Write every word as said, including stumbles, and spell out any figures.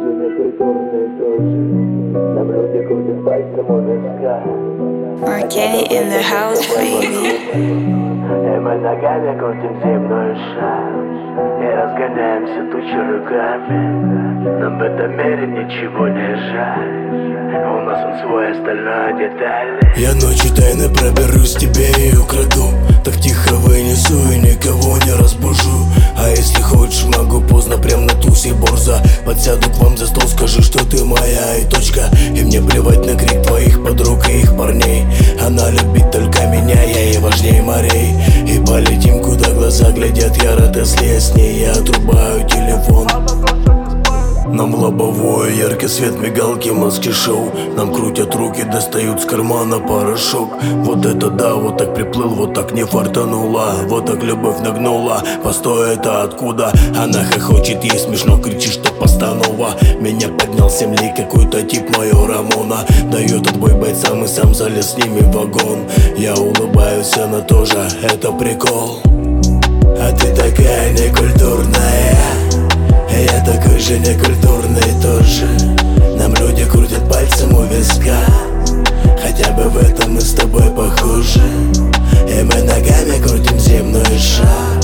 же некультурные тоже. Нам люди крутят пальцем у виска. Marquette in the house, baby. И мы ногами крутим земной шар и разгоняемся тучи руками. Нам в этом мире ничего не жаль. У нас он свой, остальное детали. Я ночью тайно проберусь тебе и украду. Так тихо вынесу и никого не разбужу. А если хочешь, могу поздно прям на тусе борза. Подсяду к вам за стол, скажи, что ты моя и точка. И мне плевать на крик твоих подруг и их парней. Она любит только меня, я ей важней морей. И полетим, куда глаза глядят, я рад, если я с ней. Я отрубаю телефон. Нам в лобовое, яркий свет, мигалки, маски, шоу. Нам крутят руки, достают с кармана порошок. Вот это да, вот так приплыл, вот так не фартанула. Вот так любовь нагнула. Постой, это откуда? Она хохочет, ей смешно, кричит, что постанова. Меня поднял с земли какой-то тип, мое Рамона. Дает отбой бойцам и сам залез с ними в вагон. Я улыбаюсь, она тоже, это прикол. А ты такая некультурная. Я такой же некультурный тоже. Нам люди крутят пальцем у виска. Хотя бы в этом мы с тобой похожи. И мы ногами крутим земной шар